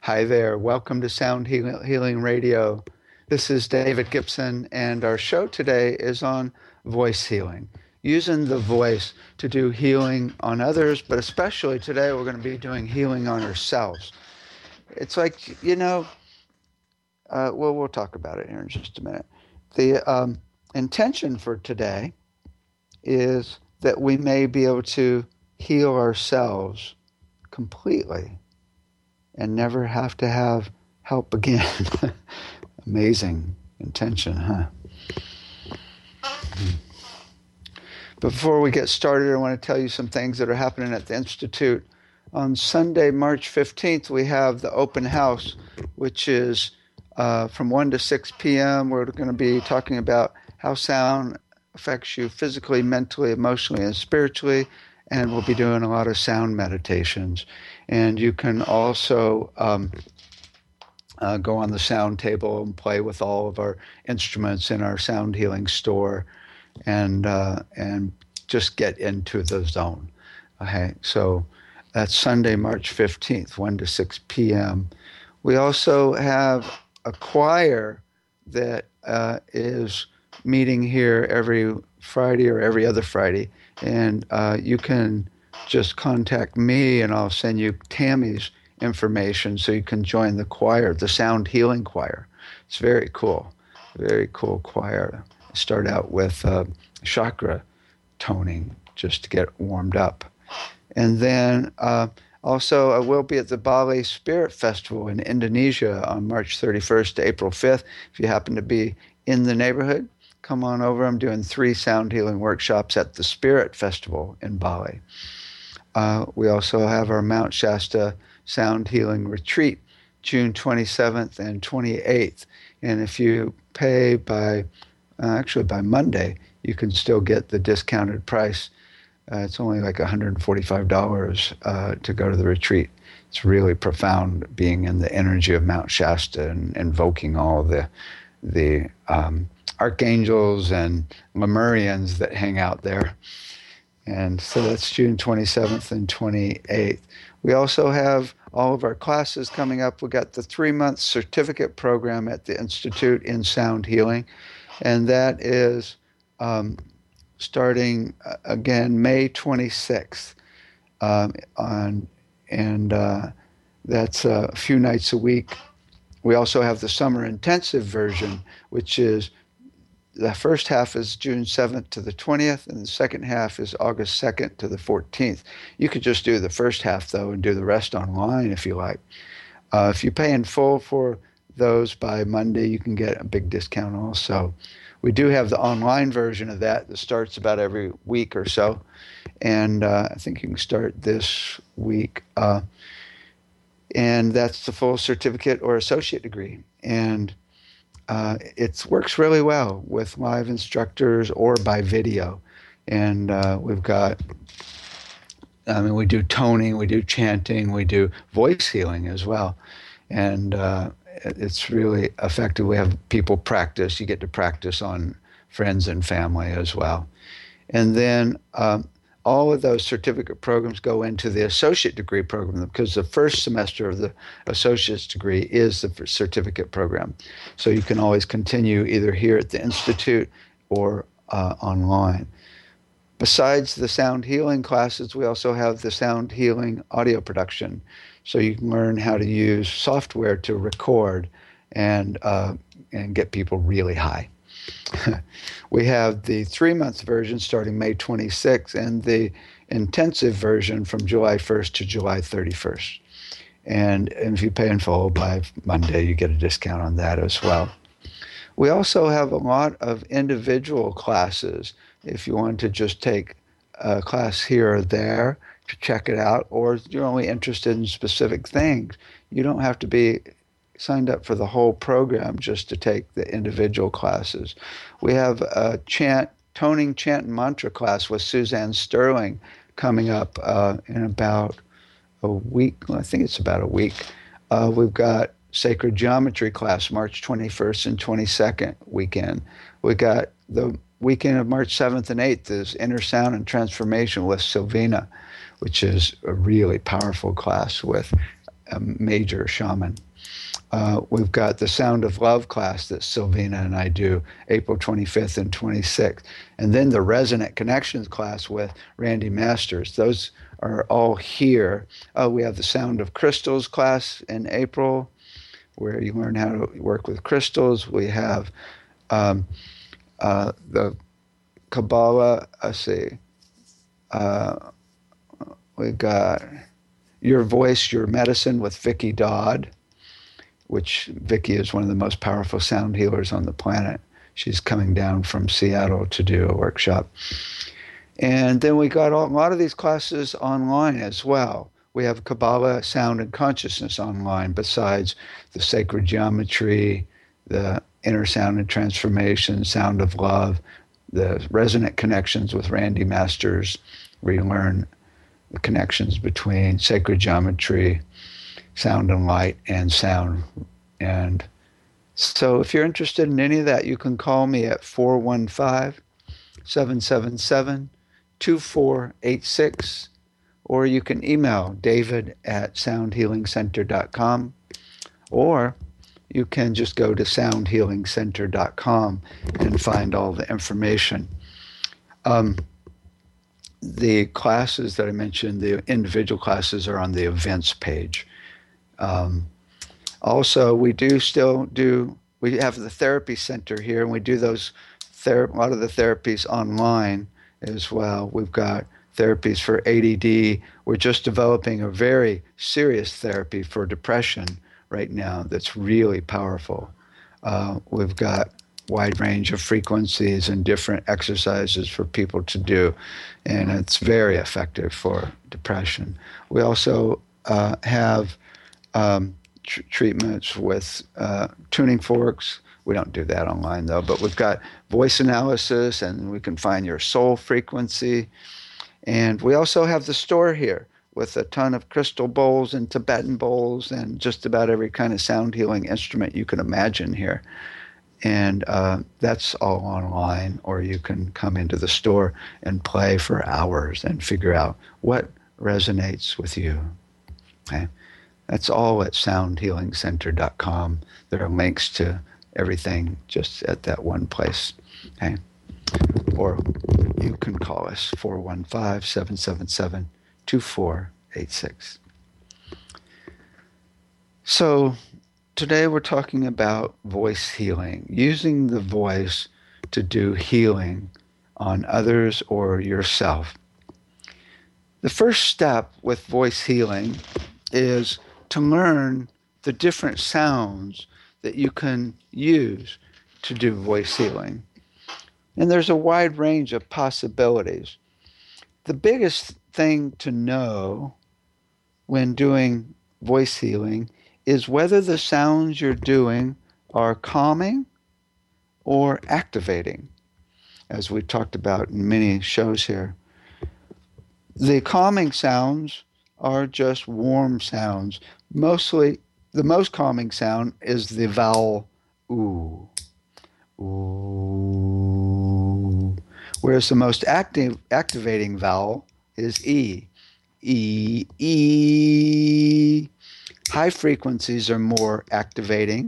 Hi there. Welcome to Healing Radio. This is David Gibson, and our show today is on voice healing, using the voice to do healing on others, but especially today we're going to be doing healing on ourselves. It's like, we'll talk about it here in just a minute. The intention for today is that we may be able to heal ourselves completely and never have to have help again. Amazing intention, huh? Before we get started, I want to tell you some things that are happening at the Institute. On Sunday, March 15th, we have the open house, which is from 1 to 6 p.m. We're going to be talking about how sound affects you physically, mentally, emotionally, and spiritually. And we'll be doing a lot of sound meditations. And you can also go on the sound table and play with all of our instruments in our sound healing store, and just get into the zone. Okay, so that's Sunday, March 15th, 1 to 6 p.m. We also have a choir that is meeting here every Friday or every other Friday, and you can just contact me and I'll send you Tammy's information so you can join the choir, the Sound Healing Choir. It's very cool choir. Start out with chakra toning just to get warmed up. And then also I will be at the Bali Spirit Festival in Indonesia on March 31st to April 5th. If you happen to be in the neighborhood, come on over. I'm doing 3 sound healing workshops at the Spirit Festival in Bali. We also have our Mount Shasta Sound Healing Retreat, June 27th and 28th. And if you pay by Monday, you can still get the discounted price. It's only like $145 to go to the retreat. It's really profound being in the energy of Mount Shasta and invoking all the archangels and Lemurians that hang out there. And so that's June 27th and 28th. We also have all of our classes coming up. We got the 3-month certificate program at the Institute in Sound Healing, and that is starting again May 26th. That's a few nights a week. We also have the summer intensive version, which is the first half is June 7th to the 20th, and the second half is August 2nd to the 14th. You could just do the first half, though, and do the rest online if you like. If you pay in full for those by Monday, you can get a big discount also. We do have the online version of that starts about every week or so, and I think you can start this week. And that's the full certificate or associate degree. And it works really well with live instructors or by video. And we do toning, we do chanting, we do voice healing as well. And it's really effective. We have people practice. You get to practice on friends and family as well. And then all of those certificate programs go into the associate degree program because the first semester of the associate's degree is the certificate program. So you can always continue either here at the Institute or online. Besides the sound healing classes, we also have the sound healing audio production. So you can learn how to use software to record and get people really high. We have the 3-month version starting May 26th and the intensive version from July 1st to July 31st. And if you pay in full by Monday, you get a discount on that as well. We also have a lot of individual classes if you want to just take a class here or there to check it out, or you're only interested in specific things. You don't have to be signed up for the whole program just to take the individual classes. We have a toning chant and mantra class with Suzanne Sterling coming up in about a week. Well, I think it's about a week. We've got sacred geometry class March 21st and 22nd weekend. We got the weekend of March 7th and 8th is Inner Sound and Transformation with Sylvina, which is a really powerful class with a major shaman. We've got the Sound of Love class that Silvina and I do April 25th and 26th. And then the Resonant Connections class with Randy Masters. Those are all here. We have the Sound of Crystals class in April, where you learn how to work with crystals. We have the Kabbalah, we got Your Voice, Your Medicine with Vicky Dodd, which Vicky is one of the most powerful sound healers on the planet. She's coming down from Seattle to do a workshop. And then we got a lot of these classes online as well. We have Kabbalah, Sound, and Consciousness online, besides the Sacred Geometry, the Inner Sound and Transformation, Sound of Love, the Resonant Connections with Randy Masters, where you learn the connections between sacred geometry, sound and light, and sound. And so if you're interested in any of that, you can call me at 415-777-2486, or you can email david@soundhealingcenter.com, or you can just go to soundhealingcenter.com and find all the information. The classes that I mentioned, the individual classes, are on the events page. Also, we have the therapy center here, and we do a lot of the therapies online as well. We've got therapies for ADD. We're just developing a very serious therapy for depression right now that's really powerful. We've got wide range of frequencies and different exercises for people to do, and it's very effective for depression. We also have treatments with tuning forks. We don't do that online though, but we've got voice analysis, and we can find your soul frequency. And we also have the store here with a ton of crystal bowls and Tibetan bowls and just about every kind of sound healing instrument you can imagine here. And that's all online, or you can come into the store and play for hours and figure out what resonates with you. Okay? That's all at soundhealingcenter.com. There are links to everything just at that one place. Okay? Or you can call us 415-777-2486. So today we're talking about voice healing, using the voice to do healing on others or yourself. The first step with voice healing is to learn the different sounds that you can use to do voice healing. And there's a wide range of possibilities. The biggest thing to know when doing voice healing is whether the sounds you're doing are calming or activating, as we've talked about in many shows here. The calming sounds are just warm sounds. Mostly, the most calming sound is the vowel oo. Ooh. Whereas the most activating vowel is E. E, E. High frequencies are more activating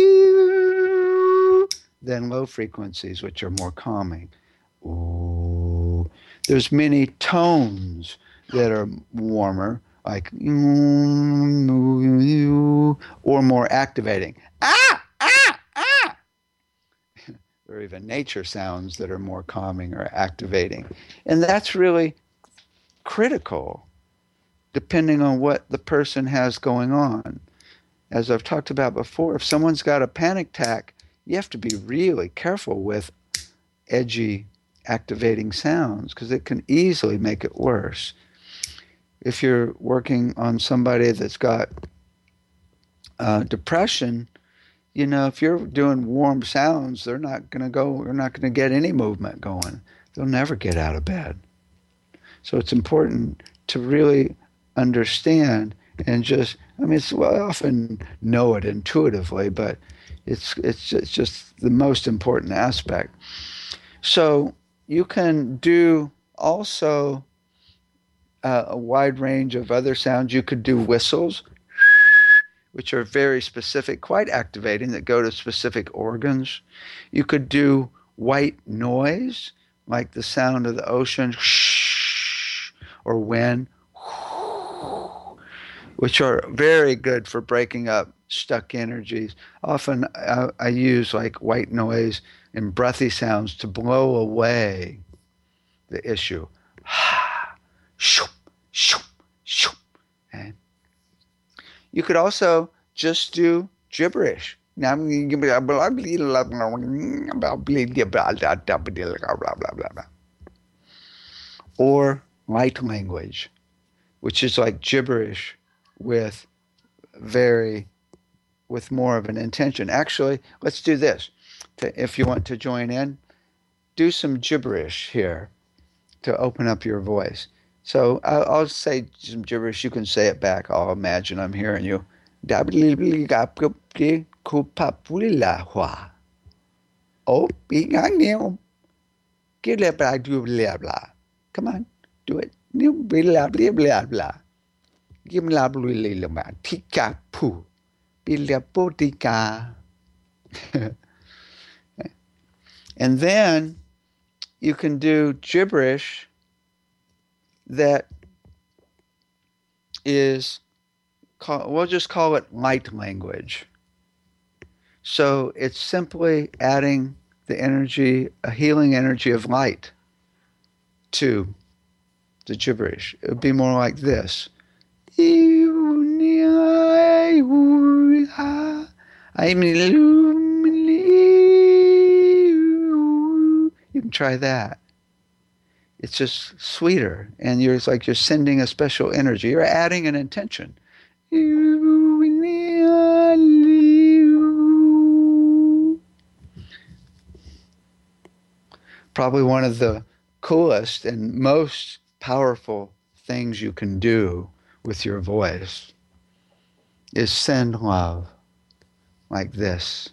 than low frequencies, which are more calming. Ooh. There's many tones that are warmer, like or more activating. Ah, ah, ah. Or even nature sounds that are more calming or activating. And that's really critical, depending on what the person has going on. As I've talked about before, if someone's got a panic attack, you have to be really careful with edgy, activating sounds, because it can easily make it worse. If you're working on somebody that's got depression, if you're doing warm sounds, they're not going to get any movement going. They'll never get out of bed. So it's important to really understand and I often know it intuitively, but it's just the most important aspect. So you can do also a wide range of other sounds. You could do whistles. which are very specific, quite activating, that go to specific organs. You could do white noise, like the sound of the ocean, or wind, which are very good for breaking up stuck energies. Often I use like white noise and breathy sounds to blow away the issue. Okay. You could also just do gibberish. Or light language, which is like gibberish with more of an intention. Actually, let's do this. If you want to join in, do some gibberish here to open up your voice. So I'll say some gibberish. You can say it back. I'll imagine I'm hearing you. Come on, do it. And then you can do gibberish that is, we'll just call it light language. So it's simply adding the energy, a healing energy of light to the gibberish. It would be more like this. You can try that. It's just sweeter, and it's like you're sending a special energy. You're adding an intention. Probably one of the coolest and most powerful things you can do with your voice is send love like this.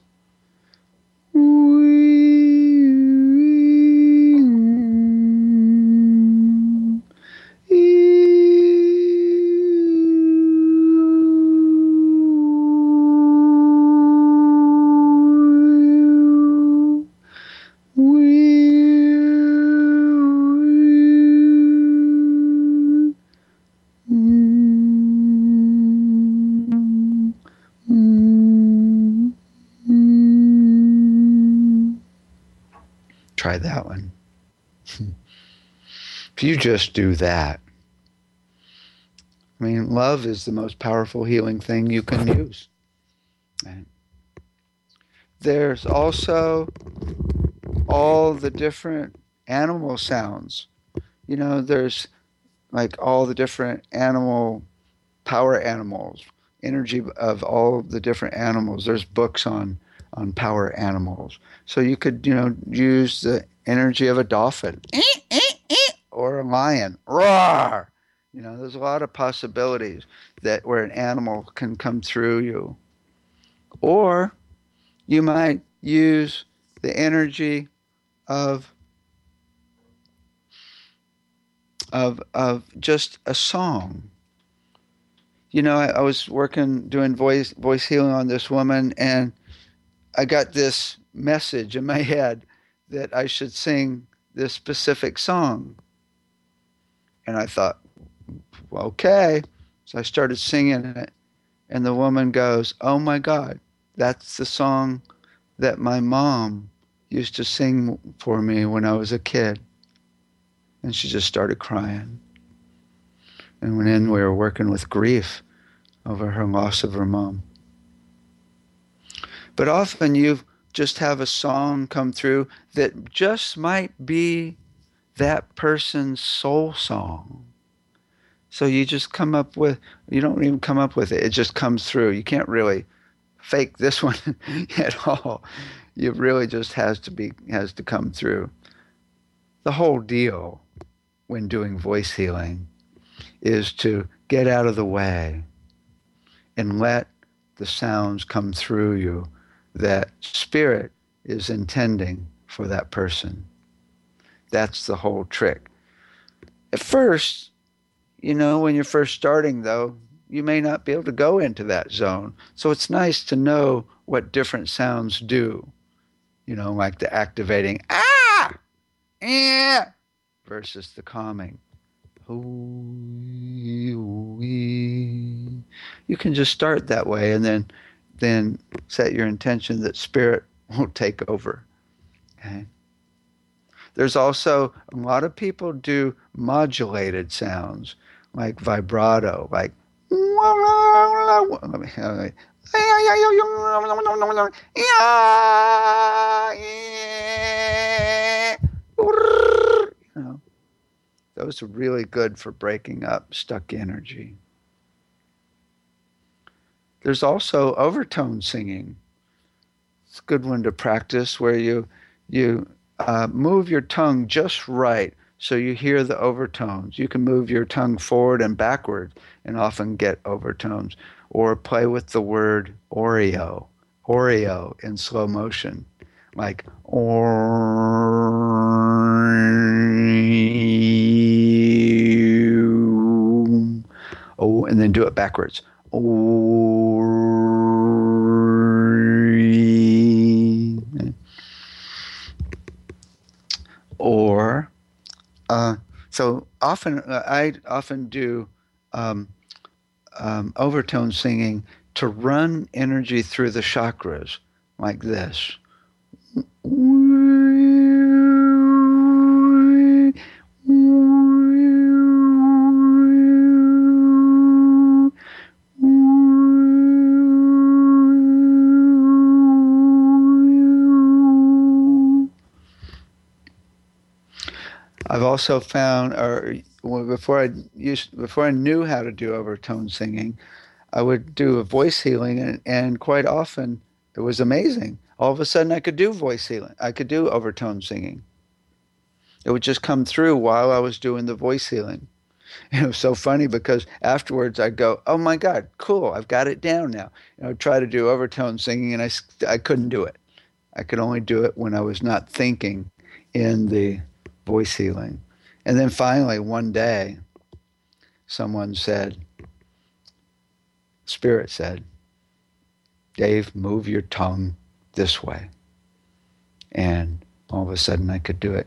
Try that one. If you just do that, I mean, love is the most powerful healing thing you can use. Right? There's also all the different animal sounds. You know, there's like all the different power animals, energy of all the different animals. There's books on power animals. So you could, use the energy of a dolphin or a lion. Roar! There's a lot of possibilities where an animal can come through you. Or you might use the energy of just a song. I was doing voice healing on this woman, and I got this message in my head that I should sing this specific song. And I thought, well, okay. So I started singing it, and the woman goes, "Oh my God, that's the song that my mom used to sing for me when I was a kid." And she just started crying. And we were working with grief over her loss of her mom. But often you just have a song come through that just might be that person's soul song. So you just you don't even come up with it. It just comes through. You can't really fake this one at all. It really just has to come through. The whole deal when doing voice healing is to get out of the way and let the sounds come through you that spirit is intending for that person. That's the whole trick. At first, when you're first starting, though, you may not be able to go into that zone. So it's nice to know what different sounds do, like the activating yeah versus the calming. You can just start that way and then set your intention that spirit won't take over. Okay. There's also a lot of people do modulated sounds like vibrato, like those are really good for breaking up stuck energy. There's also overtone singing. It's a good one to practice where you move your tongue just right so you hear the overtones. You can move your tongue forward and backward and often get overtones. Or play with the word Oreo in slow motion, like and then do it backwards. Or so often I often do overtone singing to run energy through the chakras like this. I've also found, before I knew how to do overtone singing, I would do a voice healing, and quite often it was amazing. All of a sudden, I could do voice healing. I could do overtone singing. It would just come through while I was doing the voice healing. And it was so funny because afterwards I'd go, "Oh my God, cool! I've got it down now." I'd try to do overtone singing, and I couldn't do it. I could only do it when I was not thinking in the voice healing. And then finally, one day, someone said, Spirit said, "Dave, move your tongue this way." And all of a sudden I could do it.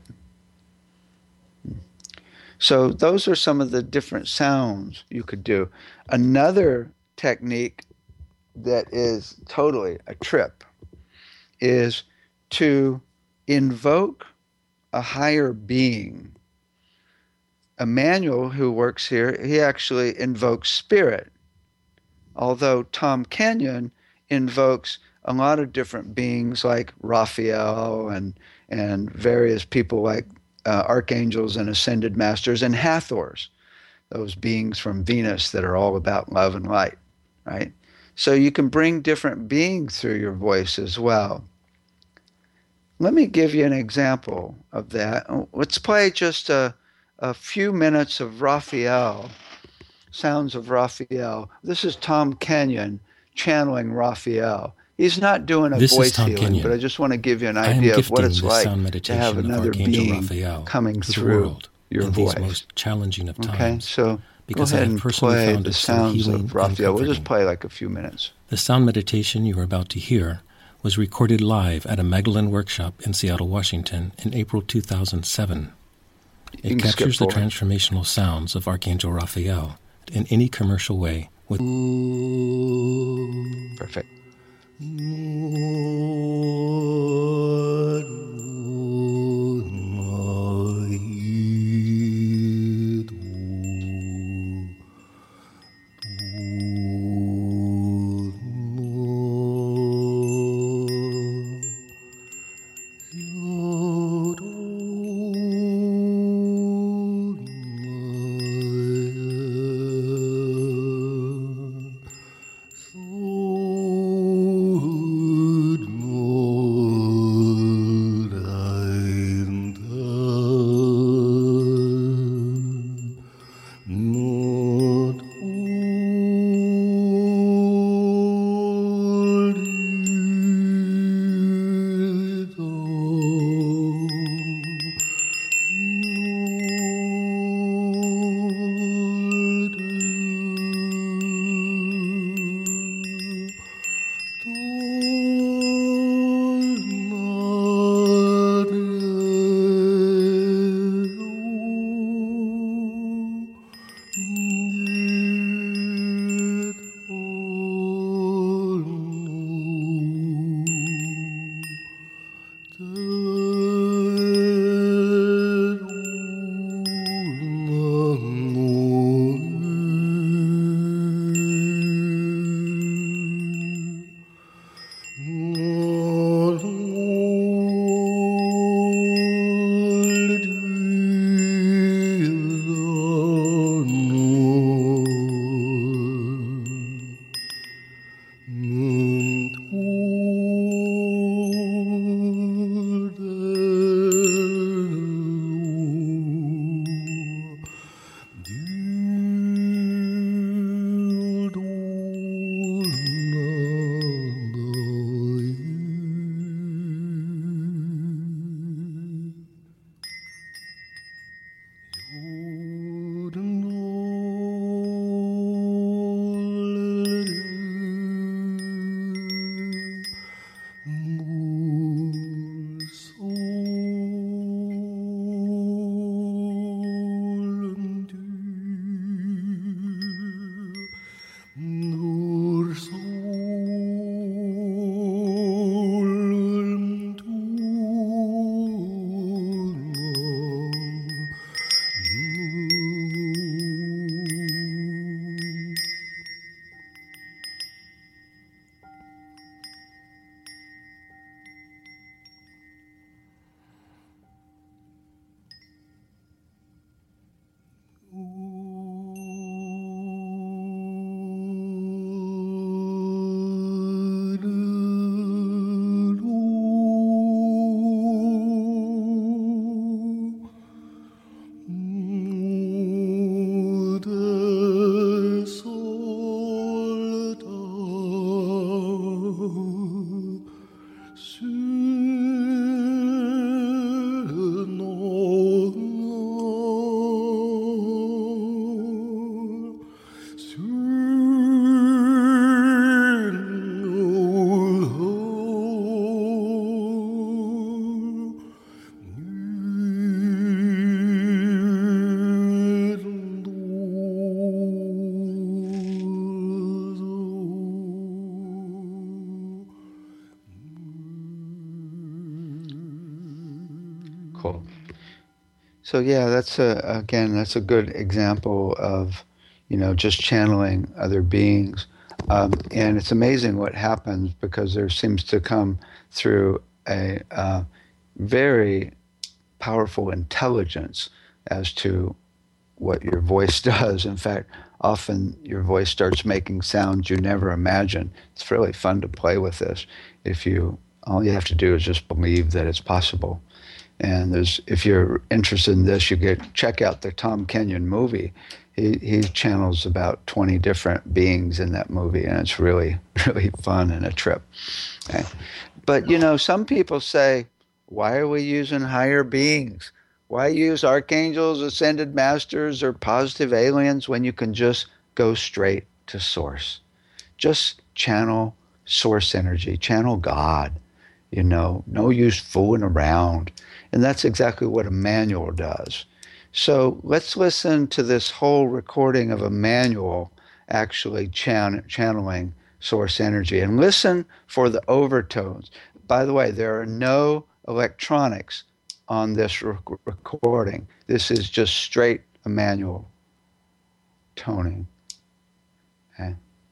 So those are some of the different sounds you could do. Another technique that is totally a trip is to invoke a higher being. Emmanuel, who works here, he actually invokes spirit. Although Tom Kenyon invokes a lot of different beings like Raphael and various people like archangels and ascended masters and Hathors, those beings from Venus that are all about love and light, right? So you can bring different beings through your voice as well. Let me give you an example of that. Let's play just a few minutes of Raphael, sounds of Raphael. This is Tom Kenyon channeling Raphael. He's not doing a voice healing, Kenyon, but I just want to give you an idea of what it's like to have another being Raphael coming through your voice. These most challenging of times. Okay, so go ahead and play the sounds of Raphael. We'll just play like a few minutes. The sound meditation you are about to hear was recorded live at a Magdalene workshop in Seattle, Washington in April 2007. It captures the transformational sounds of Archangel Raphael in any commercial way with perfect. Cool. So yeah, that's a good example of, just channeling other beings, and it's amazing what happens because there seems to come through a very powerful intelligence as to what your voice does. In fact, often your voice starts making sounds you never imagined. It's really fun to play with this. All you have to do is just believe that it's possible. And if you're interested in this, check out the Tom Kenyon movie. He channels about 20 different beings in that movie, and it's really, really fun and a trip. Okay. But, some people say, why are we using higher beings? Why use archangels, ascended masters, or positive aliens when you can just go straight to source? Just channel source energy, channel God, no use fooling around. And that's exactly what Emmanuel does. So let's listen to this whole recording of Emmanuel actually channeling source energy, and listen for the overtones. By the way, there are no electronics on this recording. This is just straight Emmanuel toning. Okay.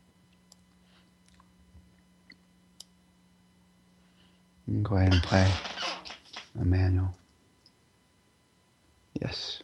You can go ahead and play Emmanuel. Yes.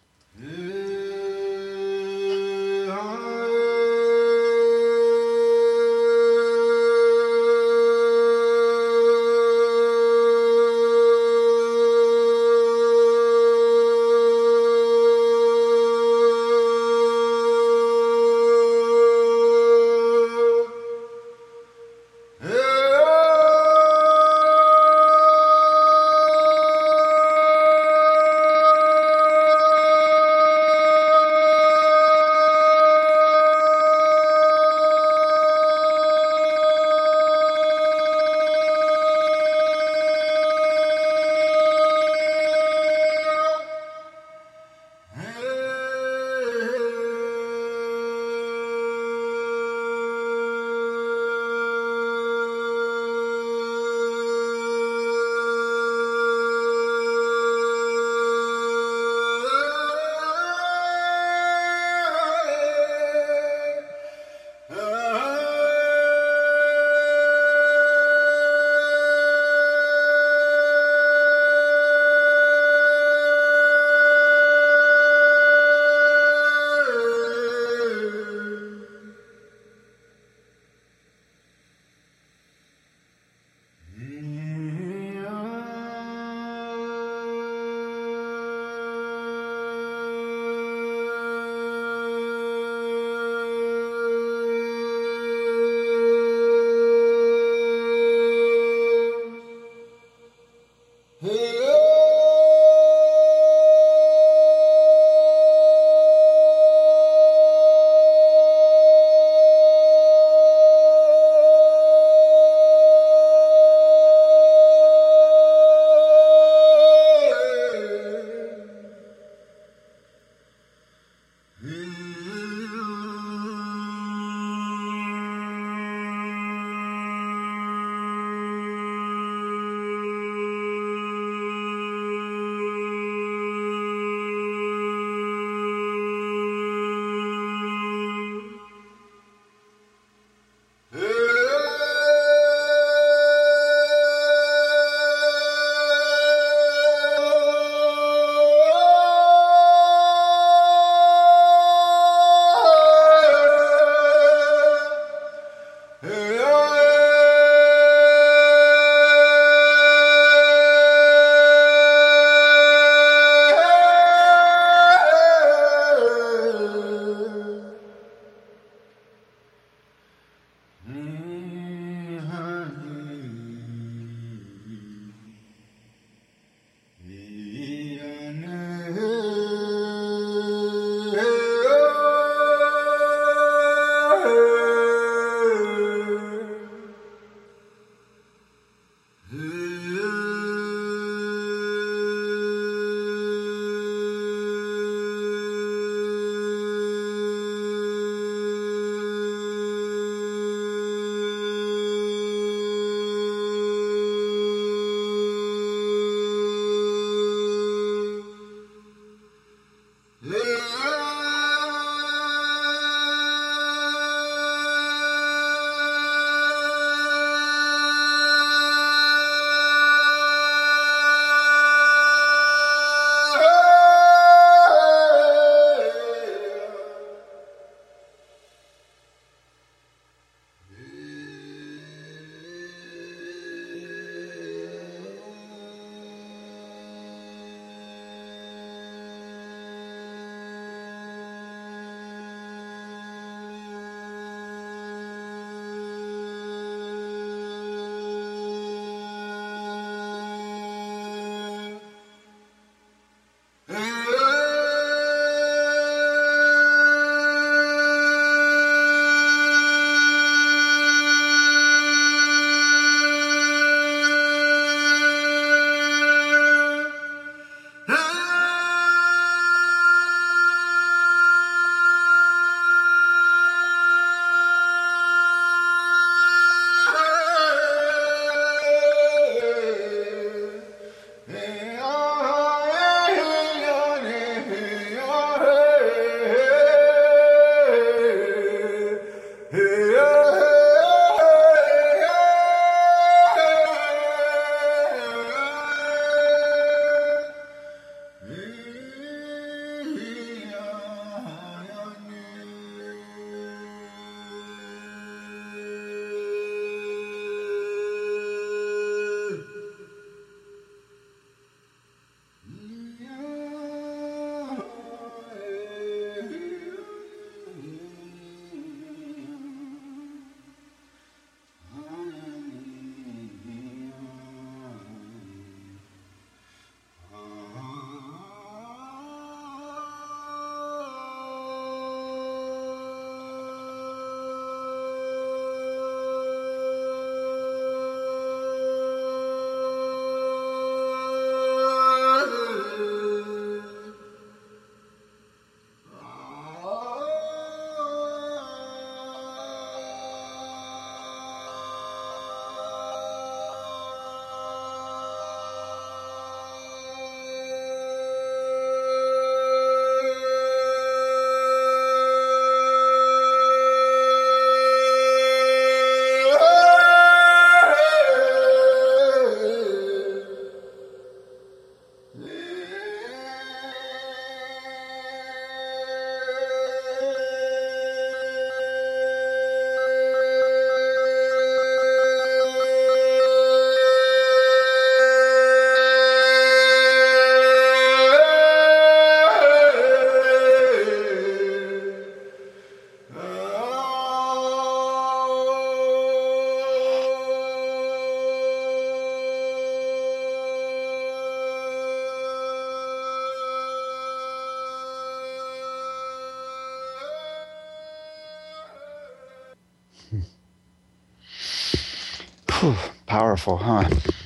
Whew, powerful, huh?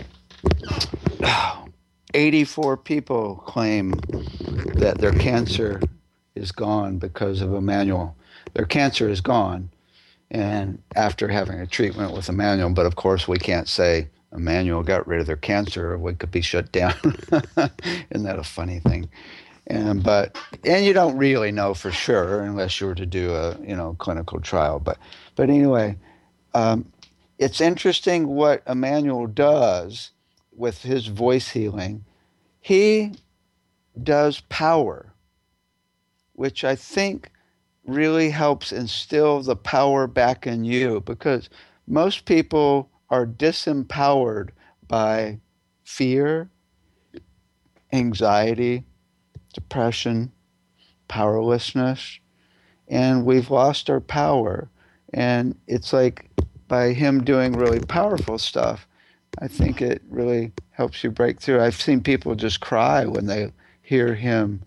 84 people claim that their cancer is gone because of Emmanuel. Their cancer is gone, and after having a treatment with Emmanuel, but of course we can't say Emmanuel got rid of their cancer, or we could be shut down. Isn't that a funny thing? And you don't really know for sure unless you were to do a clinical trial. But anyway, it's interesting what Emmanuel does with his voice healing. He does power, which I think really helps instill the power back in you, because most people are disempowered by fear, anxiety, depression, powerlessness, and we've lost our power. And it's like by him doing really powerful stuff, I think it really helps you break through. I've seen people just cry when they hear him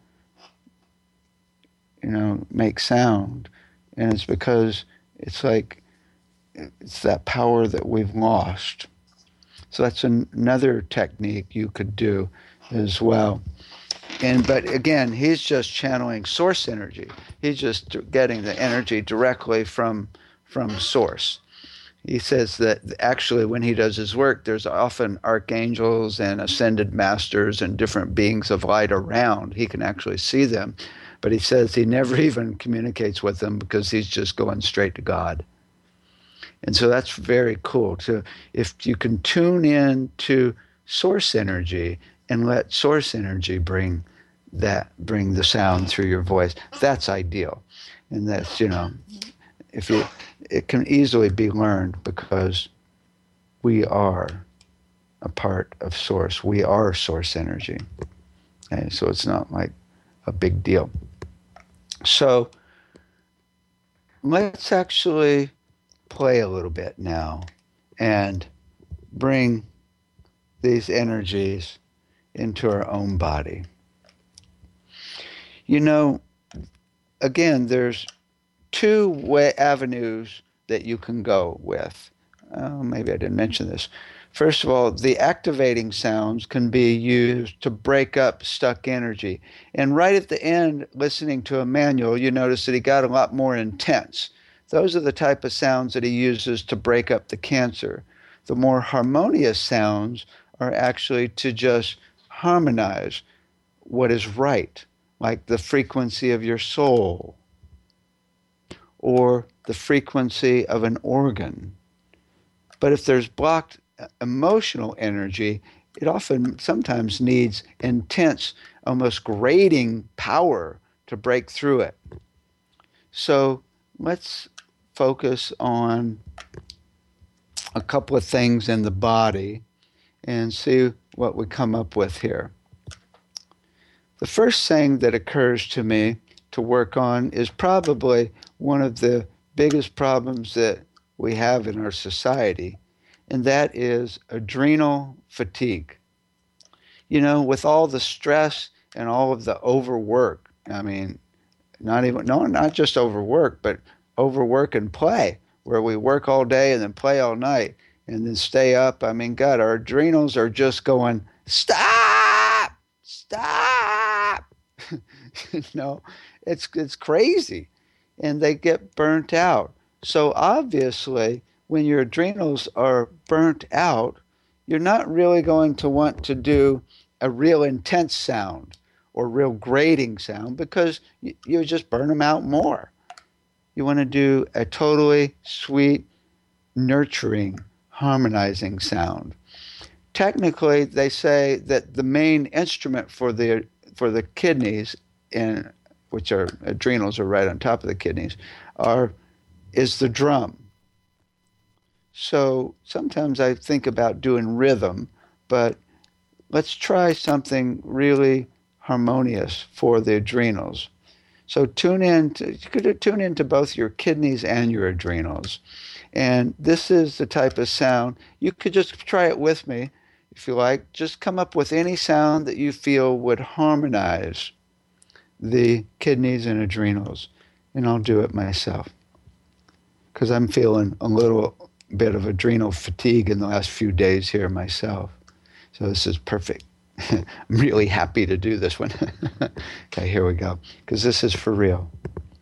make sound, and it's because it's like it's that power that we've lost. So that's another technique you could do as well. But again, he's just channeling source energy. He's just getting the energy directly from source. He says that actually when he does his work, there's often archangels and ascended masters and different beings of light around. He can actually see them. But he says he never even communicates with them because he's just going straight to God. And so that's very cool. If you can tune in to source energy and let source energy bring the sound through your voice, that's ideal. And that's, it can easily be learned because we are a part of source. We are source energy. Okay? So it's not like a big deal. So let's actually play a little bit now and bring these energies into our own body. Again, there's two avenues that you can go with. Maybe I didn't mention this. First of all, the activating sounds can be used to break up stuck energy. And right at the end, listening to Emmanuel, you notice that he got a lot more intense. Those are the type of sounds that he uses to break up the cancer. The more harmonious sounds are actually to just harmonize what is right, like the frequency of your soul or the frequency of an organ. But if there's blocked emotional energy, it sometimes needs intense, almost grating power to break through it. So let's focus on a couple of things in the body and see what we come up with here. The first thing that occurs to me to work on is probably one of the biggest problems that we have in our society, and that is adrenal fatigue. With all the stress and all of the overwork, not just overwork, but overwork and play, where we work all day and then play all night and then stay up. God, our adrenals are just going, stop. It's crazy, and they get burnt out. So obviously, when your adrenals are burnt out, you're not really going to want to do a real intense sound or real grating sound, because you just burn them out more. You want to do a totally sweet, nurturing, harmonizing sound. Technically, they say that the main instrument for the kidneys, which are adrenals are right on top of the kidneys, is the drum. So sometimes I think about doing rhythm, but let's try something really harmonious for the adrenals. So you could tune into both your kidneys and your adrenals. And this is the type of sound. You could just try it with me if you like. Just come up with any sound that you feel would harmonize the kidneys and adrenals, and I'll do it myself. because I'm feeling a little bit of adrenal fatigue in the last few days here myself. So this is perfect. I'm really happy to do this one. Okay, here we go, because this is for real.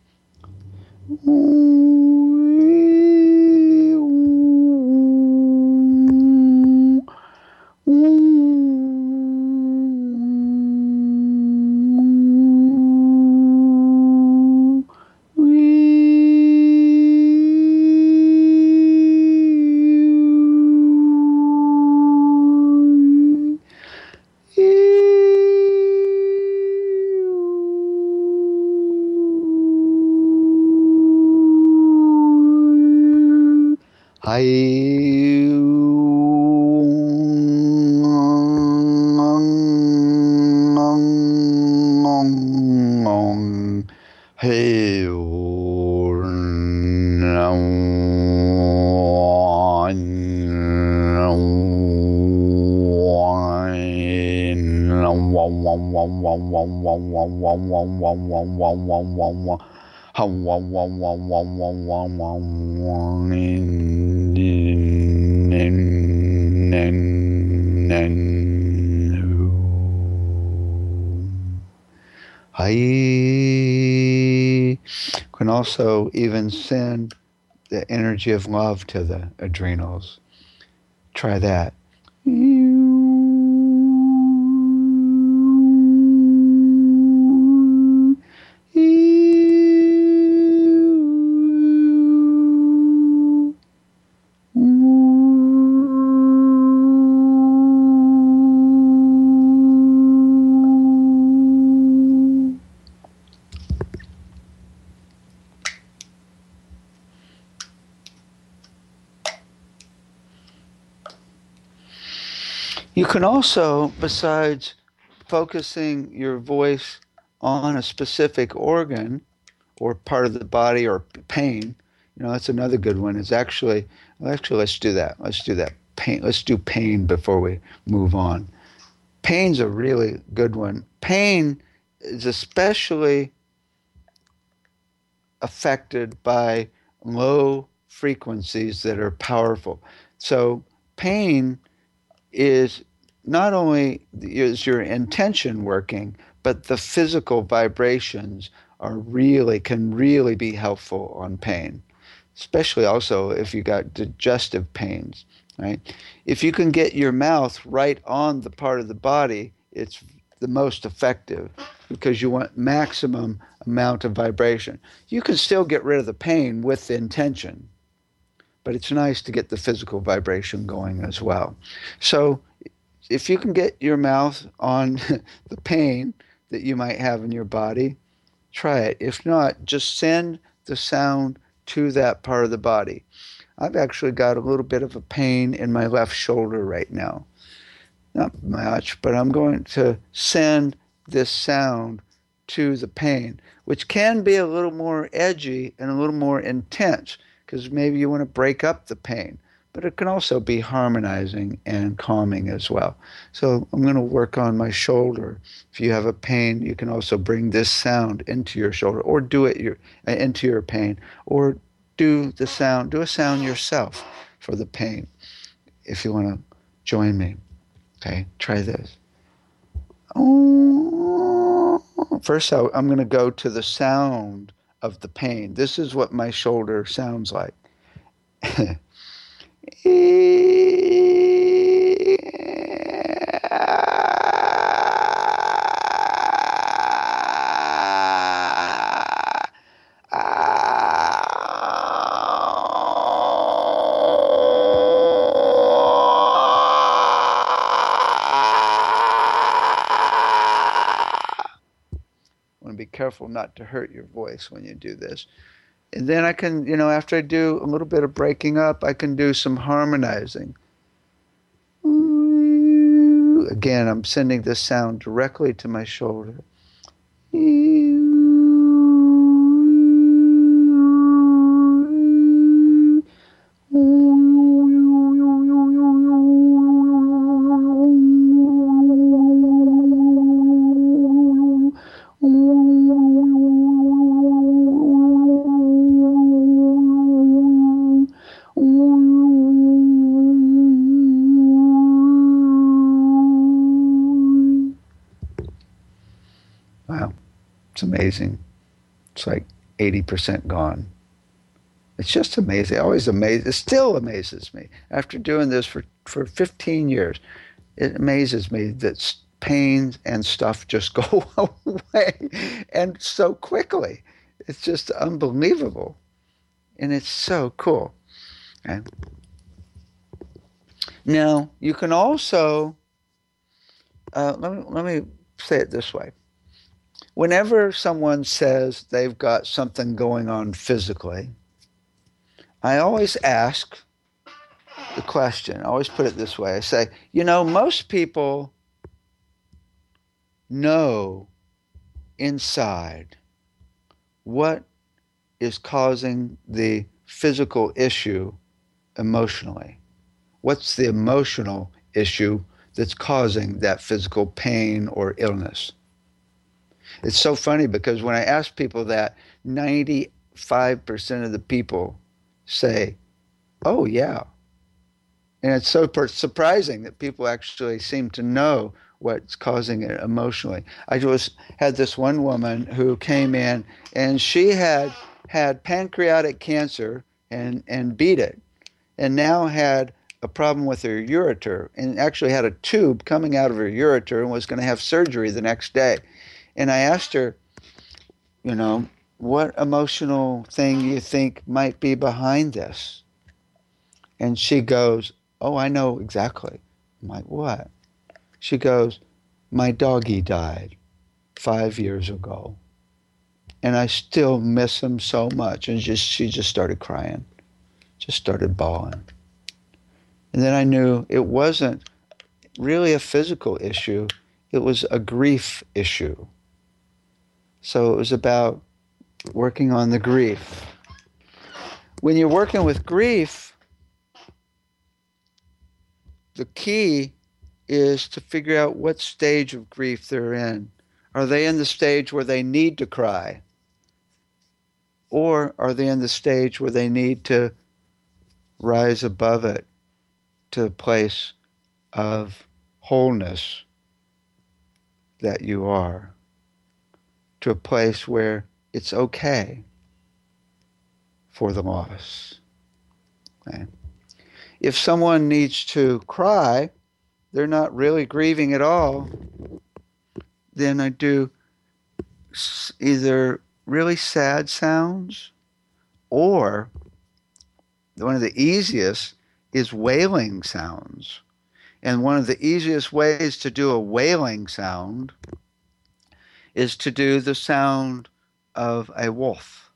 Can also even send the energy of love to the adrenals. Try that. You can also, besides focusing your voice on a specific organ or part of the body or pain, that's another good one. Is actually let's do that. Let's do that. Pain. Let's do pain before we move on. Pain's a really good one. Pain is especially affected by low frequencies that are powerful. So pain is not only is your intention working, but the physical vibrations can really be helpful on pain, especially also if you got digestive pains, right? If you can get your mouth right on the part of the body, it's the most effective because you want maximum amount of vibration. You can still get rid of the pain with the intention, but it's nice to get the physical vibration going as well. So if you can get your mouth on the pain that you might have in your body, try it. If not, just send the sound to that part of the body. I've actually got a little bit of a pain in my left shoulder right now. Not much, but I'm going to send this sound to the pain, which can be a little more edgy and a little more intense because maybe you want to break up the pain. But it can also be harmonizing and calming as well. So I'm going to work on my shoulder. If you have a pain, you can also bring this sound into your shoulder, or do it into your pain, or do a sound yourself for the pain. If you want to join me, okay, try this. First, I'm going to go to the sound of the pain. This is what my shoulder sounds like. Be careful not to hurt your voice when you do this. And then I can, after I do a little bit of breaking up, I can do some harmonizing. Again, I'm sending this sound directly to my shoulder. amazing. It's like 80% gone. It's just amazing. It still amazes me. After doing this for 15 years, it amazes me that pain and stuff just go away and so quickly. It's just unbelievable. And it's so cool. Okay. Now, you can also, let me say it this way. Whenever someone says they've got something going on physically, I always ask the question, I always put it this way. I say, most people know inside what is causing the physical issue emotionally. What's the emotional issue that's causing that physical pain or illness? It's so funny because when I ask people that, 95% of the people say, oh, yeah. And it's so surprising that people actually seem to know what's causing it emotionally. I just had this one woman who came in, and she had pancreatic cancer and beat it, and now had a problem with her ureter, and actually had a tube coming out of her ureter and was going to have surgery the next day. And I asked her, what emotional thing you think might be behind this? And she goes, oh, I know exactly. I'm like, what? She goes, my doggie died 5 years ago, and I still miss him so much. And she just started crying, just started bawling. And then I knew it wasn't really a physical issue. It was a grief issue. So it was about working on the grief. When you're working with grief, the key is to figure out what stage of grief they're in. Are they in the stage where they need to cry? Or are they in the stage where they need to rise above it to a place of wholeness that you are, to a place where it's okay for the loss? Okay. If someone needs to cry, they're not really grieving at all, then I do either really sad sounds, or one of the easiest is wailing sounds. And one of the easiest ways to do a wailing sound is to do the sound of a wolf.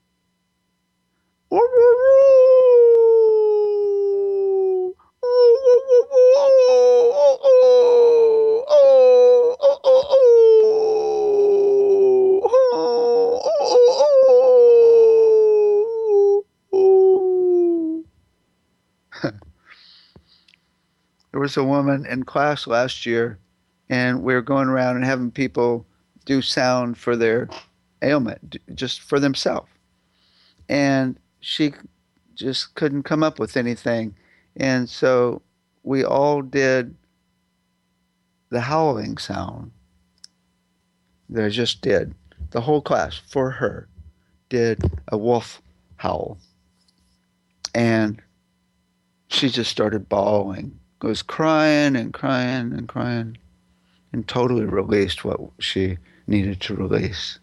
There was a woman in class last year, and we were going around and having people do sound for their ailment, just for themselves. And she just couldn't come up with anything. And so we all did the howling sound. They just did. The whole class, for her, did a wolf howl. And she just started bawling, was crying and crying and crying, and totally released what she needed to release.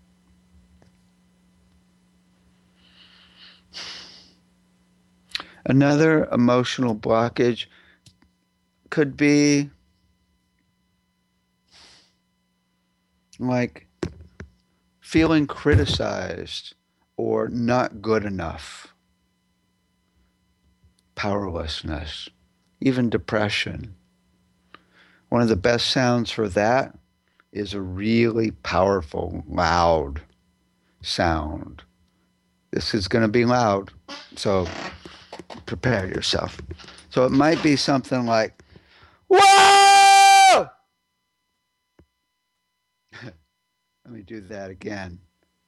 Another emotional blockage could be like feeling criticized or not good enough, powerlessness, even depression. One of the best sounds for that is a really powerful, loud sound. This is going to be loud, so prepare yourself. So it might be something like, whoa! Let me do that again.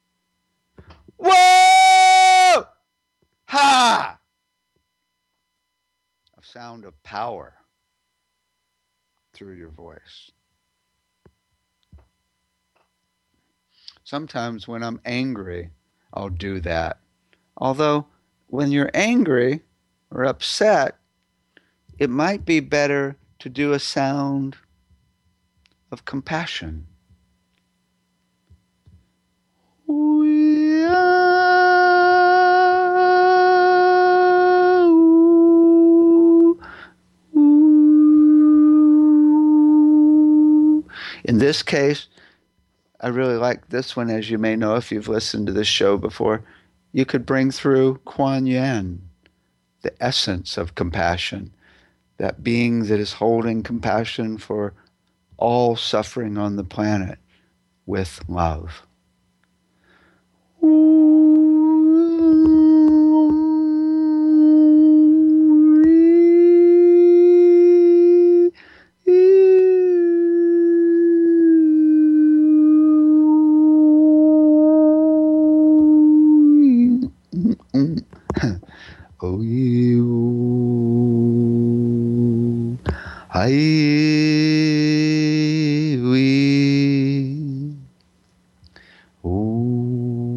Whoa! Ha! A sound of power through your voice. Sometimes when I'm angry, I'll do that. Although when you're angry or upset, it might be better to do a sound of compassion. In this case, I really like this one, as you may know if you've listened to this show before. You could bring through Kuan Yin, the essence of compassion, that being that is holding compassion for all suffering on the planet with love. Oh, you, I, we, oh.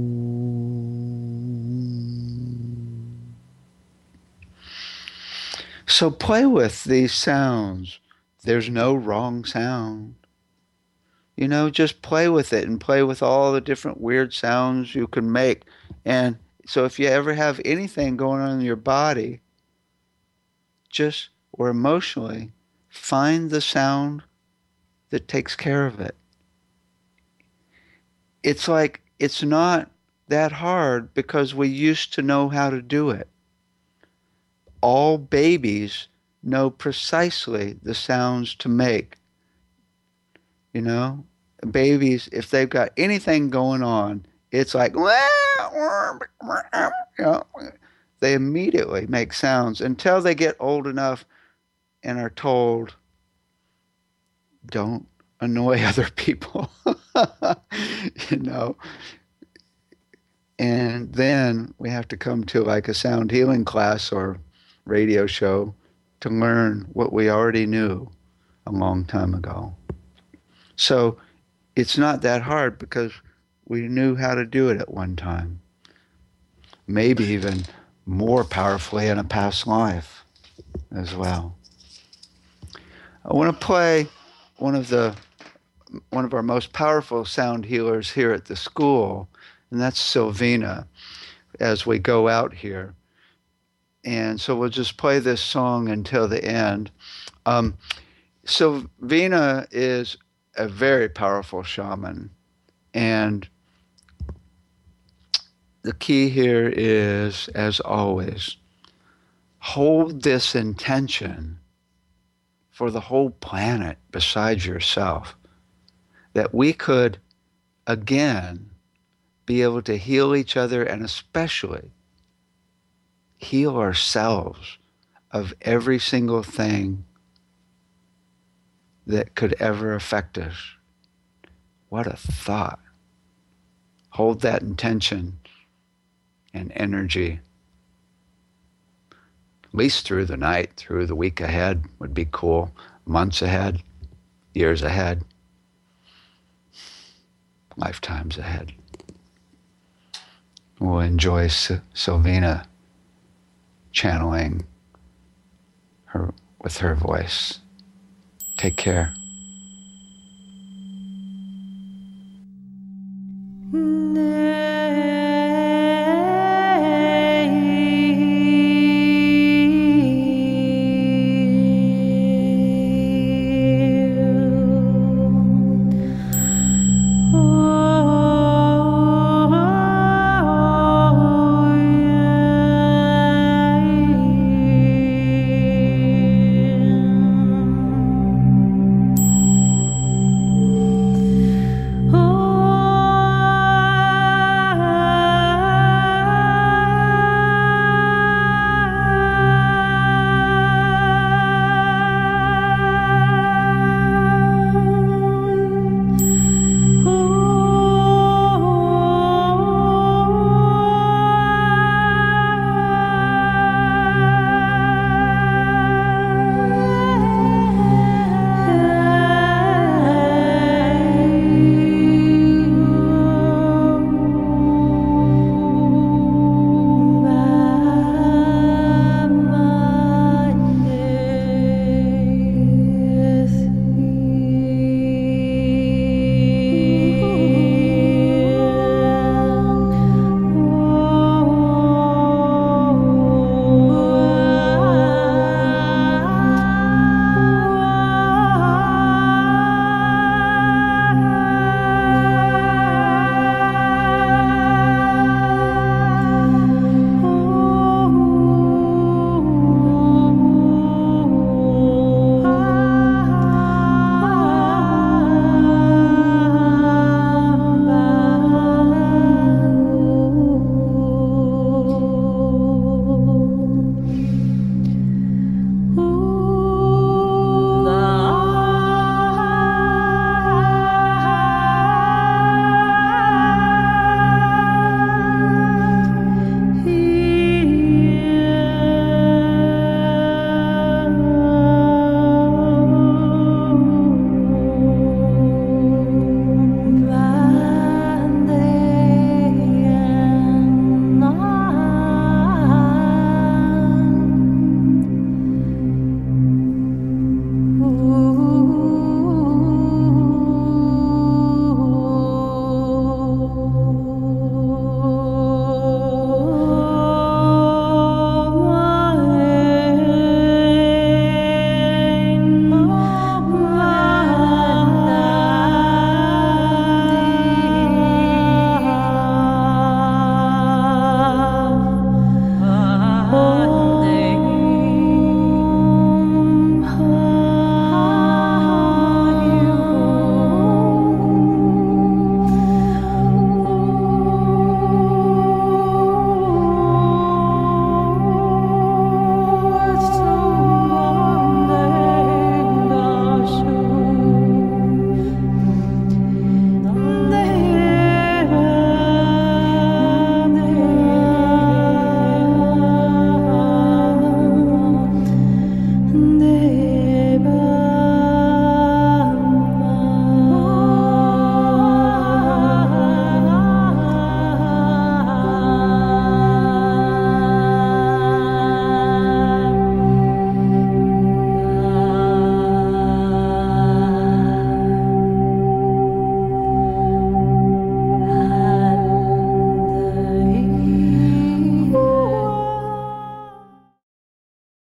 So play with these sounds. There's no wrong sound. You know, just play with it and play with all the different weird sounds you can make. And so if you ever have anything going on in your body, just, or emotionally, find the sound that takes care of it. It's like, it's not that hard because we used to know how to do it. All babies know precisely the sounds to make. You know, babies, if they've got anything going on, it's like, you know, they immediately make sounds until they get old enough and are told, don't annoy other people, you know. And then we have to come to like a sound healing class or radio show to learn what we already knew a long time ago. So it's not that hard because we knew how to do it at one time. Maybe even more powerfully in a past life as well. I want to play one of our most powerful sound healers here at the school, and that's Silvina, as we go out here. And so we'll just play this song until the end. Silvina is a very powerful shaman, and the key here is, as always, hold this intention for the whole planet besides yourself, that we could again be able to heal each other and especially heal ourselves of every single thing that could ever affect us. What a thought. Hold that intention and energy, at least through the night, through the week ahead would be cool. Months ahead, years ahead, lifetimes ahead. We'll enjoy Silvina channeling her with her voice. Take care. Ne